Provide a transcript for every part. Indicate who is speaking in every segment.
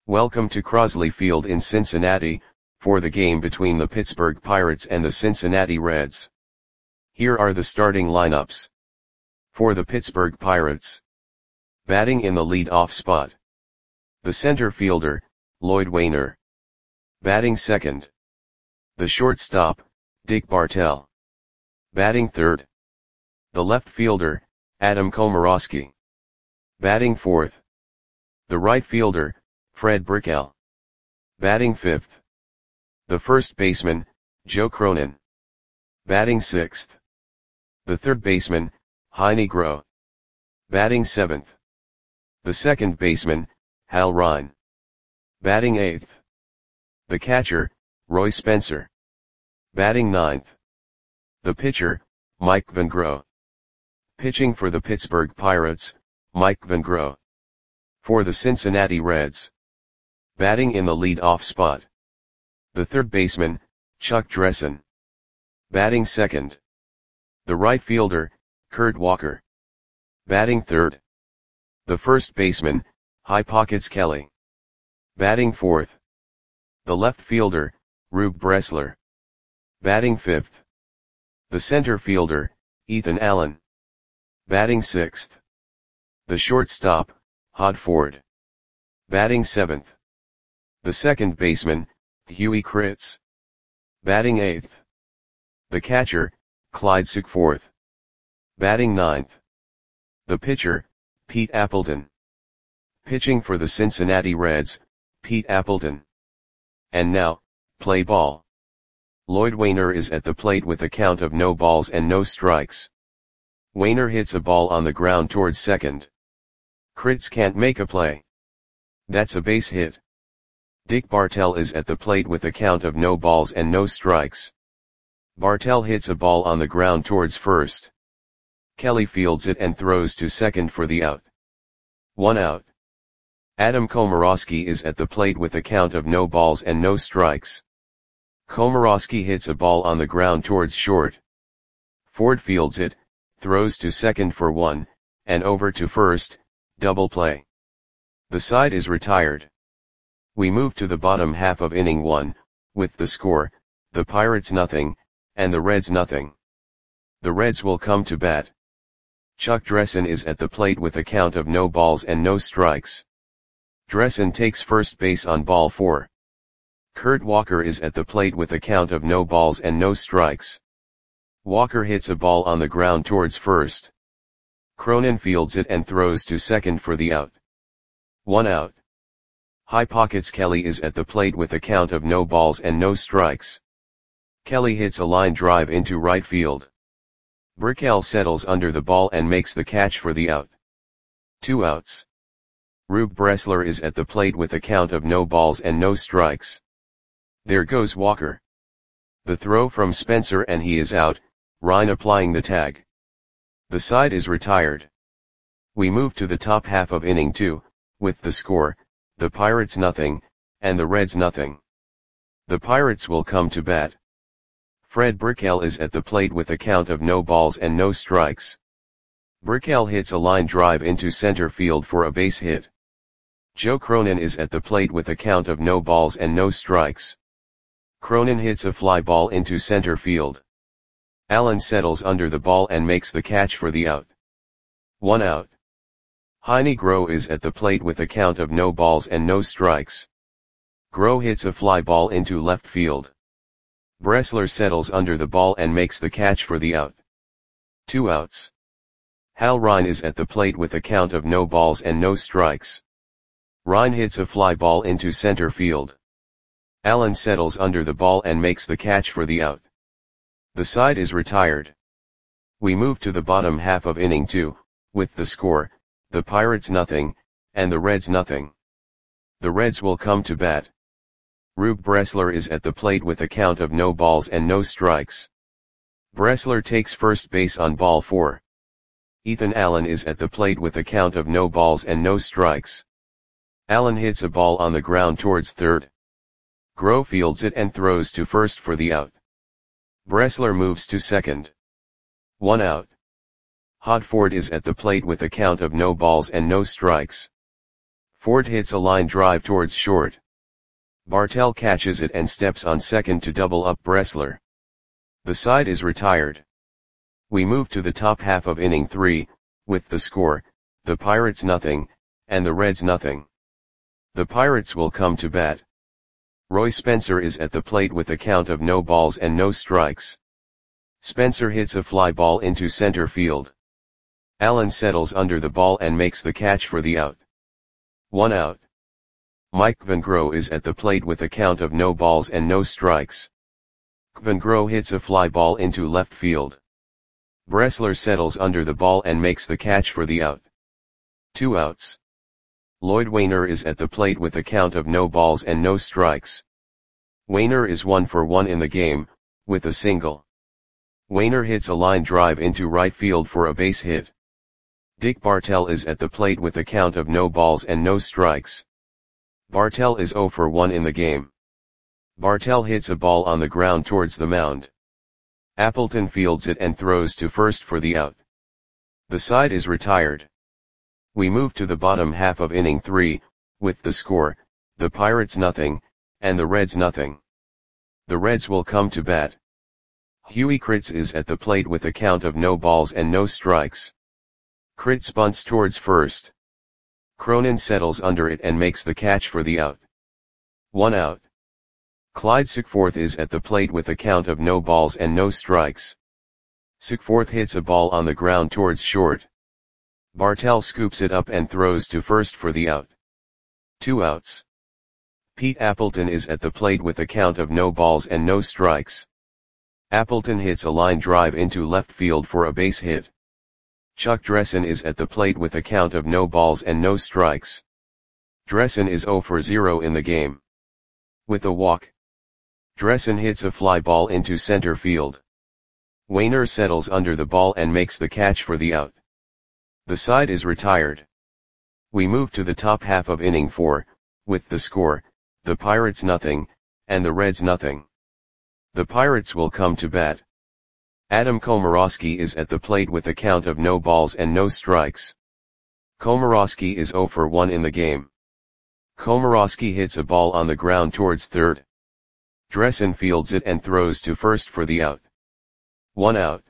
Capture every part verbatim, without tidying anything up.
Speaker 1: Welcome to Crosley Field in Cincinnati, for the game between the Pittsburgh Pirates and the Cincinnati Reds. Here are the starting lineups. For the Pittsburgh Pirates. Batting in the lead-off spot. The center fielder, Lloyd Waner. Batting second. The shortstop, Dick Bartell. Batting third. The left fielder, Adam Komorowski. Batting fourth. The right fielder, Fred Brickell. Batting fifth. The first baseman, Joe Cronin. Batting sixth. The third baseman, Heinie Groh. Batting seventh. The second baseman, Hal Ryan. Batting eighth. The catcher, Roy Spencer. Batting ninth. The pitcher, Mike Van Groh. Pitching for the Pittsburgh Pirates, Mike Van Groh. For the Cincinnati Reds. Batting in the lead-off spot. The third baseman, Chuck Dressen. Batting second. The right fielder, Kurt Walker. Batting third. The first baseman, High Pockets Kelly. Batting fourth. The left fielder, Rube Bressler. Batting fifth. The center fielder, Ethan Allen. Batting sixth. The shortstop, Hod Ford. Batting seventh. The second baseman, Huey Kritz. Batting eighth. The catcher, Clyde Sukeforth. Batting ninth. The pitcher, Pete Appleton. Pitching for the Cincinnati Reds, Pete Appleton. And now, play ball. Lloyd Waner is at the plate with a count of no balls and no strikes. Waner hits a ball on the ground towards second. Kritz can't make a play. That's a base hit. Dick Bartell is at the plate with a count of no balls and no strikes. Bartell hits a ball on the ground towards first. Kelly fields it and throws to second for the out. One out. Adam Komorowski is at the plate with a count of no balls and no strikes. Komorowski hits a ball on the ground towards short. Ford fields it, throws to second for one, and over to first, double play. The side is retired. We move to the bottom half of inning one, with the score, the Pirates nothing, and the Reds nothing. The Reds will come to bat. Chuck Dressen is at the plate with a count of no balls and no strikes. Dressen takes first base on ball four. Kurt Walker is at the plate with a count of no balls and no strikes. Walker hits a ball on the ground towards first. Cronin fields it and throws to second for the out. One out. High Pockets Kelly is at the plate with a count of no balls and no strikes. Kelly hits a line drive into right field. Brickell settles under the ball and makes the catch for the out. Two outs. Rube Bressler is at the plate with a count of no balls and no strikes. There goes Walker. The throw from Spencer and he is out, Ryan applying the tag. The side is retired. We move to the top half of inning two, with the score, the Pirates nothing, and the Reds nothing. The Pirates will come to bat. Fred Brickell is at the plate with a count of no balls and no strikes. Brickell hits a line drive into center field for a base hit. Joe Cronin is at the plate with a count of no balls and no strikes. Cronin hits a fly ball into center field. Allen settles under the ball and makes the catch for the out. One out. Heinie Groh is at the plate with a count of no balls and no strikes. Groh hits a fly ball into left field. Bressler settles under the ball and makes the catch for the out. Two outs. Hal Ryan is at the plate with a count of no balls and no strikes. Ryan hits a fly ball into center field. Allen settles under the ball and makes the catch for the out. The side is retired. We move to the bottom half of inning two, with the score, the Pirates nothing, and the Reds nothing. The Reds will come to bat. Rube Bressler is at the plate with a count of no balls and no strikes. Bressler takes first base on ball four. Ethan Allen is at the plate with a count of no balls and no strikes. Allen hits a ball on the ground towards third. Groh fields it and throws to first for the out. Bressler moves to second. One out. Hod Ford is at the plate with a count of no balls and no strikes. Ford hits a line drive towards short. Bartel catches it and steps on second to double up Bressler. The side is retired. We move to the top half of inning three, with the score, the Pirates nothing, and the Reds nothing. The Pirates will come to bat. Roy Spencer is at the plate with a count of no balls and no strikes. Spencer hits a fly ball into center field. Allen settles under the ball and makes the catch for the out. One out. Mike Van Gro is at the plate with a count of no balls and no strikes. Van Gro hits a fly ball into left field. Bressler settles under the ball and makes the catch for the out. Two outs. Lloyd Wainer is at the plate with a count of no balls and no strikes. Wainer is one for one in the game, with a single. Wainer hits a line drive into right field for a base hit. Dick Bartel is at the plate with a count of no balls and no strikes. Bartel is zero for one in the game. Bartel hits a ball on the ground towards the mound. Appleton fields it and throws to first for the out. The side is retired. We move to the bottom half of inning three, with the score, the Pirates nothing, and the Reds nothing. The Reds will come to bat. Huey Kritz is at the plate with a count of no balls and no strikes. Kritz bunts towards first. Cronin settles under it and makes the catch for the out. One out. Clyde Sickforth is at the plate with a count of no balls and no strikes. Sickforth hits a ball on the ground towards short. Bartel scoops it up and throws to first for the out. Two outs. Pete Appleton is at the plate with a count of no balls and no strikes. Appleton hits a line drive into left field for a base hit. Chuck Dressen is at the plate with a count of no balls and no strikes. Dressen is zero for zero in the game. With a walk. Dressen hits a fly ball into center field. Wainer settles under the ball and makes the catch for the out. The side is retired. We move to the top half of inning four, with the score, the Pirates nothing, and the Reds nothing. The Pirates will come to bat. Adam Komorowski is at the plate with a count of no balls and no strikes. Komorowski is zero for one in the game. Komorowski hits a ball on the ground towards third. Dressen fields it and throws to first for the out. One out.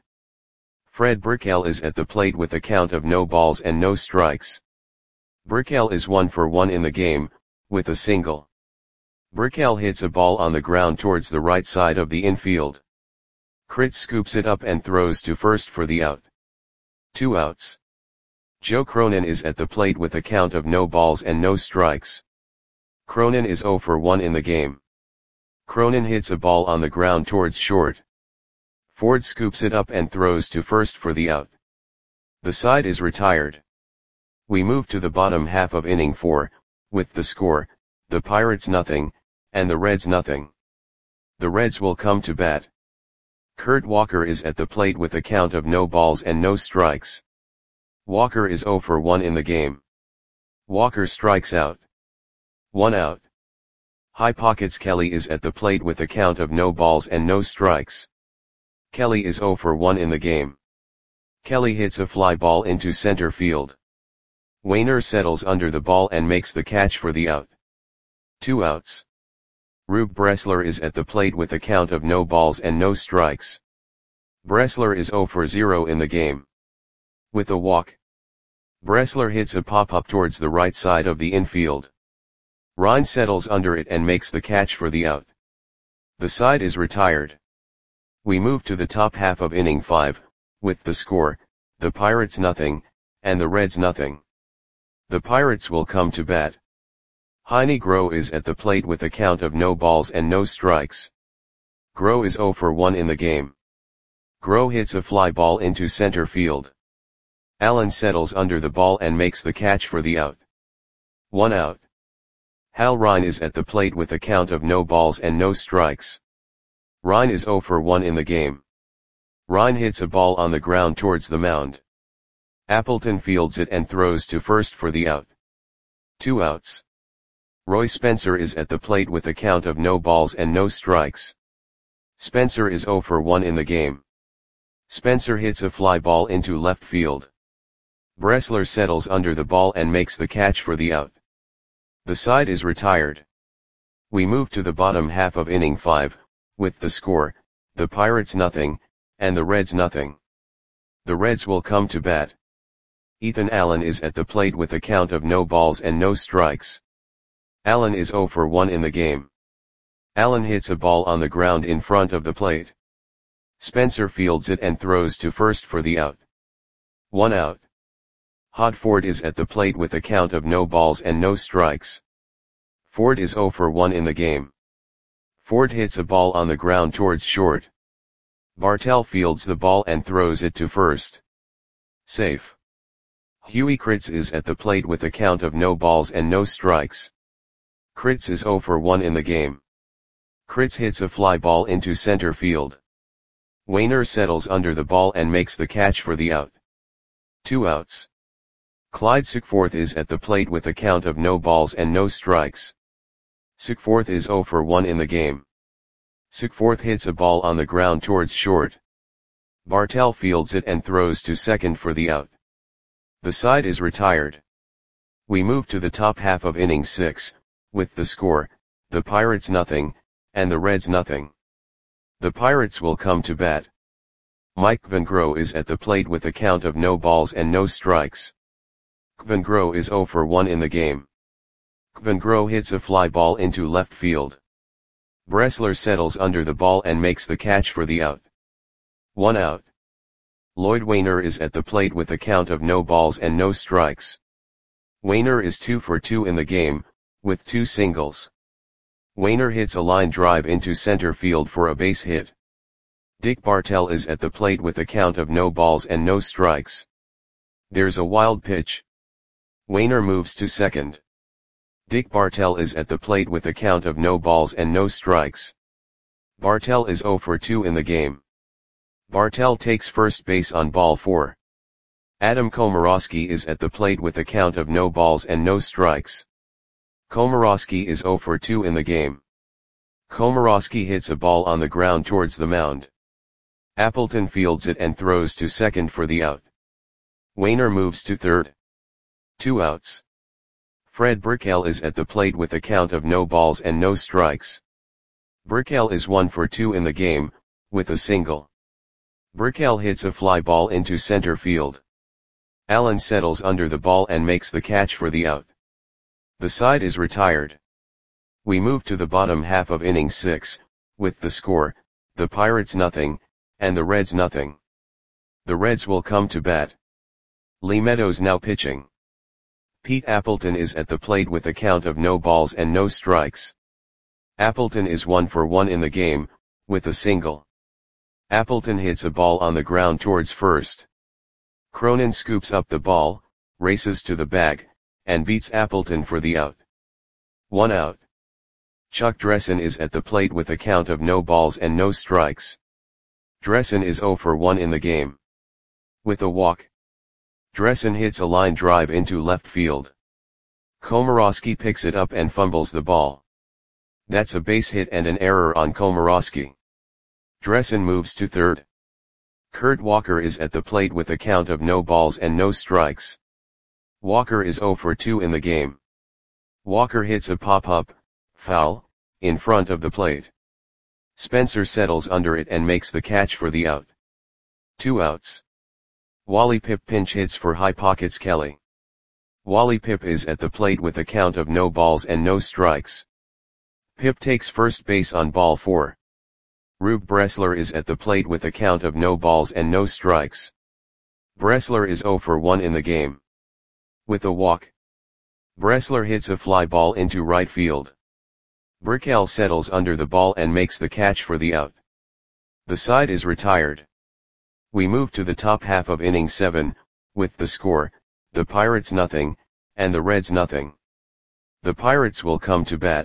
Speaker 1: Fred Brickell is at the plate with a count of no balls and no strikes. Brickell is one for one in the game, with a single. Brickell hits a ball on the ground towards the right side of the infield. Kritz scoops it up and throws to first for the out. Two outs. Joe Cronin is at the plate with a count of no balls and no strikes. Cronin is zero for one in the game. Cronin hits a ball on the ground towards short. Ford scoops it up and throws to first for the out. The side is retired. We move to the bottom half of inning four, with the score, the Pirates nothing, and the Reds nothing. The Reds will come to bat. Kurt Walker is at the plate with a count of no balls and no strikes. Walker is zero for one in the game. Walker strikes out. One out. High Pockets Kelly is at the plate with a count of no balls and no strikes. Kelly is zero for one in the game. Kelly hits a fly ball into center field. Wainer settles under the ball and makes the catch for the out. Two outs. Rube Bressler is at the plate with a count of no balls and no strikes. Bressler is zero for zero in the game. With a walk. Bressler hits a pop-up towards the right side of the infield. Ryan settles under it and makes the catch for the out. The side is retired. We move to the top half of inning five, with the score, the Pirates nothing, and the Reds nothing. The Pirates will come to bat. Heine Groh is at the plate with a count of no balls and no strikes. Groh is zero for one in the game. Groh hits a fly ball into center field. Allen settles under the ball and makes the catch for the out. One out. Hal Rine is at the plate with a count of no balls and no strikes. Rine is zero for one in the game. Rine hits a ball on the ground towards the mound. Appleton fields it and throws to first for the out. Two outs. Roy Spencer is at the plate with a count of no balls and no strikes. Spencer is zero for one in the game. Spencer hits a fly ball into left field. Bressler settles under the ball and makes the catch for the out. The side is retired. We move to the bottom half of inning five, with the score, the Pirates nothing, and the Reds nothing. The Reds will come to bat. Ethan Allen is at the plate with a count of no balls and no strikes. Allen is oh for one in the game. Allen hits a ball on the ground in front of the plate. Spencer fields it and throws to first for the out. One out. Hod Ford is at the plate with a count of no balls and no strikes. Ford is oh for one in the game. Ford hits a ball on the ground towards short. Bartell fields the ball and throws it to first. Safe. Huey Kritz is at the plate with a count of no balls and no strikes. Kritz is oh for one in the game. Kritz hits a fly ball into center field. Wainer settles under the ball and makes the catch for the out. Two outs. Clyde Sickforth is at the plate with a count of no balls and no strikes. Sickforth is oh for one in the game. Sickforth hits a ball on the ground towards short. Bartell fields it and throws to second for the out. The side is retired. We move to the top half of inning six, with the score, the Pirates nothing, and the Reds nothing. The Pirates will come to bat. Mike Van-Gro is at the plate with a count of no balls and no strikes. Van-Gro is oh for one in the game. Van-Gro hits a fly ball into left field. Bressler settles under the ball and makes the catch for the out. One out. Lloyd Wainer is at the plate with a count of no balls and no strikes. Wainer is two for two in the game, with two singles. Wainer hits a line drive into center field for a base hit. Dick Bartell is at the plate with a count of no balls and no strikes. There's a wild pitch. Wainer moves to second. Dick Bartell is at the plate with a count of no balls and no strikes. Bartell is oh for two in the game. Bartell takes first base on ball four. Adam Komorowski is at the plate with a count of no balls and no strikes. Komorowski is oh for two in the game. Komorowski hits a ball on the ground towards the mound. Appleton fields it and throws to second for the out. Wainer moves to third. Two outs. Fred Burkell is at the plate with a count of no balls and no strikes. Burkell is one for two in the game, with a single. Burkell hits a fly ball into center field. Allen settles under the ball and makes the catch for the out. The side is retired. We move to the bottom half of inning six, with the score, the Pirates nothing, and the Reds nothing. The Reds will come to bat. Lee Meadows now pitching. Pete Appleton is at the plate with a count of no balls and no strikes. Appleton is one for one in the game, with a single. Appleton hits a ball on the ground towards first. Cronin scoops up the ball, races to the bag, and beats Appleton for the out. One out. Chuck Dressen is at the plate with a count of no balls and no strikes. Dressen is oh for one in the game. With a walk. Dressen hits a line drive into left field. Komorowski picks it up and fumbles the ball. That's a base hit and an error on Komorowski. Dressen moves to third. Kurt Walker is at the plate with a count of no balls and no strikes. Walker is oh for two in the game. Walker hits a pop-up, foul, in front of the plate. Spencer settles under it and makes the catch for the out. Two outs. Wally Pipp pinch hits for High Pockets Kelly. Wally Pipp is at the plate with a count of no balls and no strikes. Pipp takes first base on ball four. Rube Bressler is at the plate with a count of no balls and no strikes. Bressler is oh for one in the game. With a walk. Bressler hits a fly ball into right field. Burkell settles under the ball and makes the catch for the out. The side is retired. We move to the top half of inning seven, with the score, the Pirates nothing, and the Reds nothing. The Pirates will come to bat.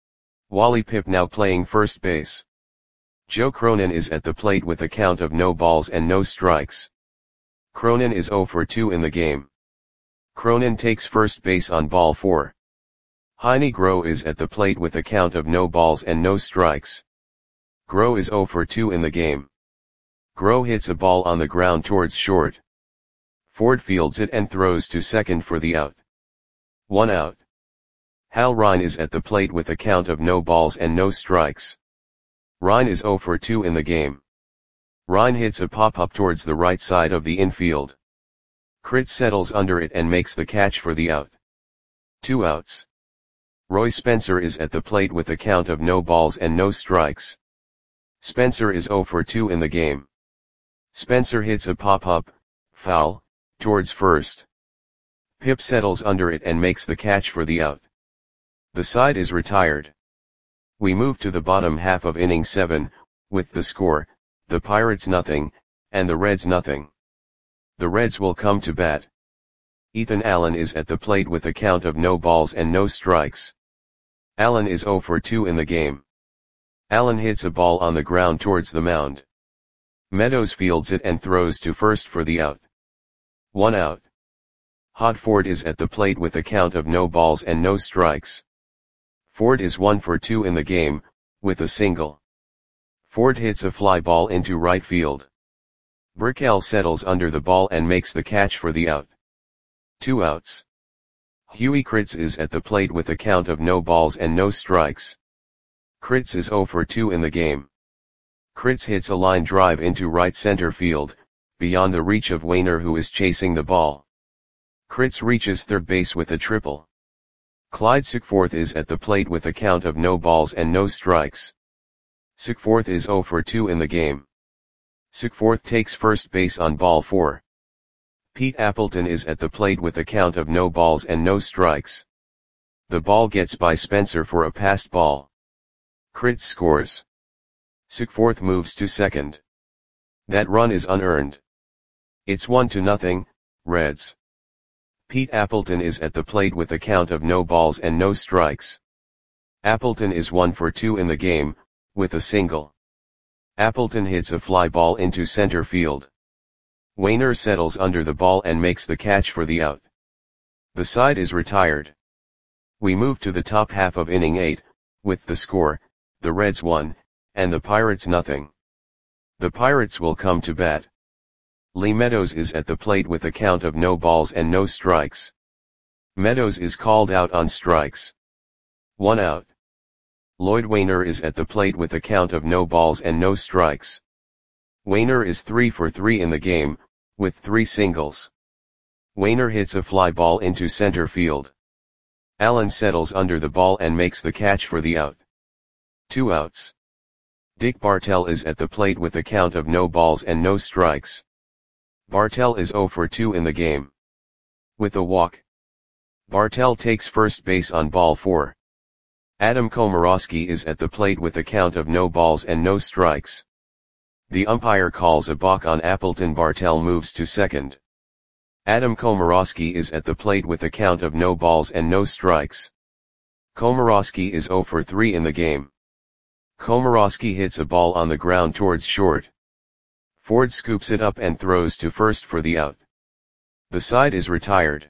Speaker 1: Wally Pipp now playing first base. Joe Cronin is at the plate with a count of no balls and no strikes. Cronin is oh for two in the game. Cronin takes first base on ball four. Heine Groh is at the plate with a count of no balls and no strikes. Groh is oh for two in the game. Groh hits a ball on the ground towards short. Ford fields it and throws to second for the out. One out. Hal Rine is at the plate with a count of no balls and no strikes. Rine is zero for two in the game. Rine hits a pop-up towards the right side of the infield. Crit settles under it and makes the catch for the out. Two outs. Roy Spencer is at the plate with a count of no balls and no strikes. Spencer is zero for two in the game. Spencer hits a pop-up, foul, towards first. Pip settles under it and makes the catch for the out. The side is retired. We move to the bottom half of inning seven, with the score, the Pirates nothing, and the Reds nothing. The Reds will come to bat. Ethan Allen is at the plate with a count of no balls and no strikes. Allen is zero for two in the game. Allen hits a ball on the ground towards the mound. Meadows fields it and throws to first for the out. One out. Hod Ford is at the plate with a count of no balls and no strikes. Ford is one for two in the game, with a single. Ford hits a fly ball into right field. Burkell settles under the ball and makes the catch for the out. Two outs. Huey Kritz is at the plate with a count of no balls and no strikes. Kritz is zero for two in the game. Kritz hits a line drive into right center field, beyond the reach of Wainer, who is chasing the ball. Kritz reaches third base with a triple. Clyde Sickforth is at the plate with a count of no balls and no strikes. Sickforth is zero for two in the game. Sickforth takes first base on ball four. Pete Appleton is at the plate with a count of no balls and no strikes. The ball gets by Spencer for a passed ball. Kritz scores. Sickforth moves to second. That run is unearned. It's one to nothing, Reds. Pete Appleton is at the plate with a count of no balls and no strikes. Appleton is one for two in the game, with a single. Appleton hits a fly ball into center field. Wainer settles under the ball and makes the catch for the out. The side is retired. We move to the top half of inning eight, with the score, the Reds one, and the Pirates nothing. The Pirates will come to bat. Lee Meadows is at the plate with a count of no balls and no strikes. Meadows is called out on strikes. One out. Lloyd Wainer is at the plate with a count of no balls and no strikes. Wainer is three for three in the game, with three singles. Wainer hits a fly ball into center field. Allen settles under the ball and makes the catch for the out. Two outs. Dick Bartell is at the plate with a count of no balls and no strikes. Bartell is zero for two in the game. With a walk. Bartell takes first base on ball four. Adam Komorowski is at the plate with a count of no balls and no strikes. The umpire calls a balk on Appleton. Bartell moves to second. Adam Komorowski is at the plate with a count of no balls and no strikes. Komorowski is zero for three in the game. Komorowski hits a ball on the ground towards short. Ford scoops it up and throws to first for the out. The side is retired.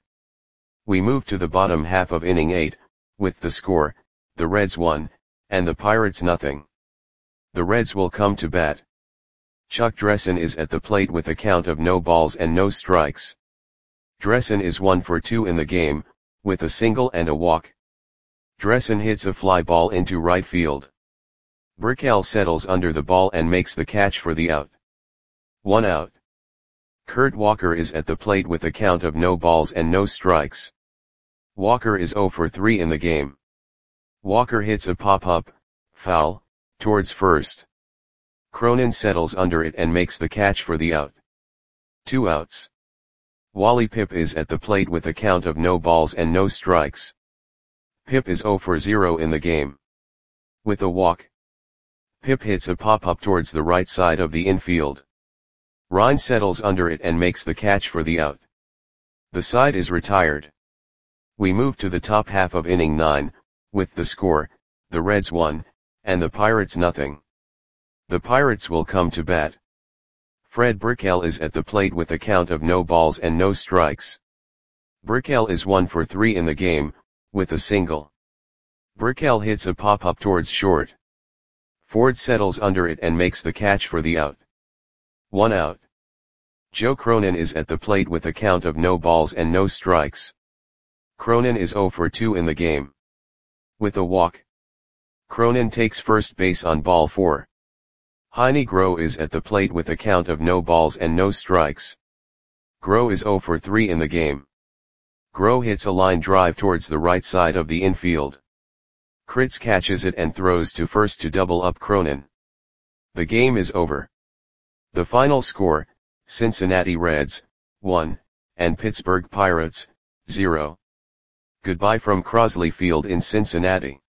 Speaker 1: We move to the bottom half of inning eight, with the score, the Reds one, and the Pirates nothing. The Reds will come to bat. Chuck Dressen is at the plate with a count of no balls and no strikes. Dressen is one for two in the game, with a single and a walk. Dressen hits a fly ball into right field. Burkell settles under the ball and makes the catch for the out. One out. Kurt Walker is at the plate with a count of no balls and no strikes. Walker is zero for three in the game. Walker hits a pop-up, foul, towards first. Cronin settles under it and makes the catch for the out. Two outs. Wally Pipp is at the plate with a count of no balls and no strikes. Pipp is zero for zero in the game. With a walk. Pipp hits a pop-up towards the right side of the infield. Rine settles under it and makes the catch for the out. The side is retired. We move to the top half of inning nine, with the score, the Reds one, and the Pirates nothing. The Pirates will come to bat. Fred Burkell is at the plate with a count of no balls and no strikes. Burkell is one for three in the game, with a single. Burkell hits a pop-up towards short. Ford settles under it and makes the catch for the out. One out. Joe Cronin is at the plate with a count of no balls and no strikes. Cronin is zero for two in the game. with a walk. Cronin takes first base on ball four. Heine Groh is at the plate with a count of no balls and no strikes. Groh is zero for three in the game. Groh hits a line drive towards the right side of the infield. Kritz catches it and throws to first to double up Cronin. The game is over. The final score, Cincinnati Reds, one, and Pittsburgh Pirates, zero. Goodbye from Crosley Field in Cincinnati.